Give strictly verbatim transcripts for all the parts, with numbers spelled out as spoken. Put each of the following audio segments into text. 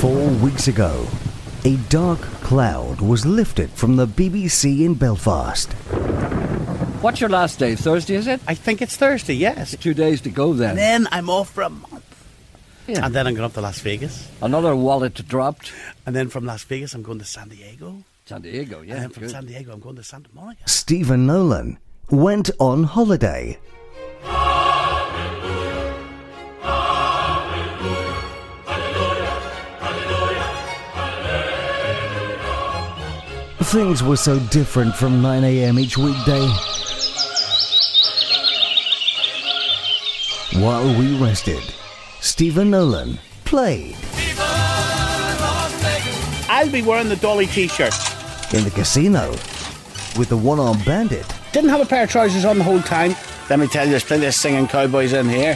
Four weeks ago, a dark cloud was lifted from the B B C in Belfast. What's your last day? Thursday, is it? I think it's Thursday, yes. Two days to go then. And then I'm off for a month. Yeah. And then I'm going up to Las Vegas. Another wallet dropped. And then from Las Vegas, I'm going to San Diego. San Diego, yeah. And then from good. San Diego, I'm going to Santa Monica. Stephen Nolan went on holiday. Things were so different from nine a.m. each weekday. While we rested, Stephen Nolan played. I'll be wearing the Dolly t-shirt. In the casino with the one-armed bandit. Didn't have a pair of trousers on the whole time. Let me tell you, there's plenty of singing cowboys in here.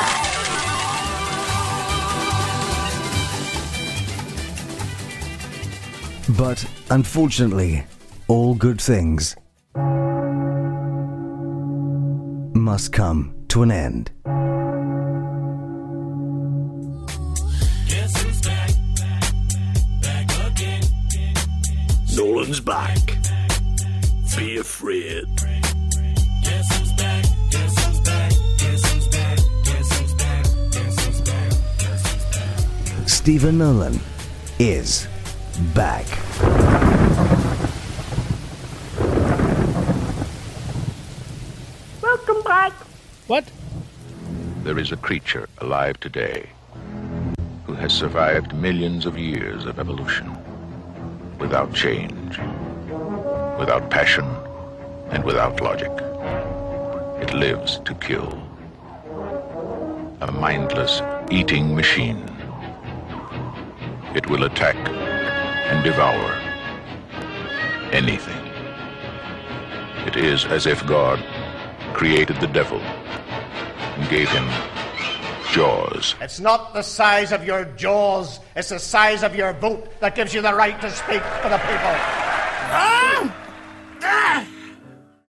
But unfortunately, all good things must come to an end. Nolan's back. Be afraid. Stephen Nolan is back. Welcome back. What? There is a creature alive today who has survived millions of years of evolution without change, without passion, and without logic. It lives to kill. A mindless eating machine. It will attack and devour anything. It is as if God created the devil and gave him jaws. It's not the size of your jaws, it's the size of your boot that gives you the right to speak for the people. Ah!